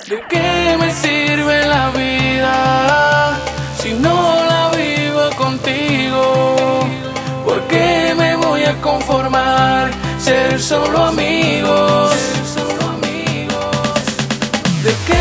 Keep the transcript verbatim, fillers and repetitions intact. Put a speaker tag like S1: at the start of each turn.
S1: ¿De qué me sirve la vida si no la vivo contigo? ¿Por qué me voy a conformar ser solo amigos? ¿De qué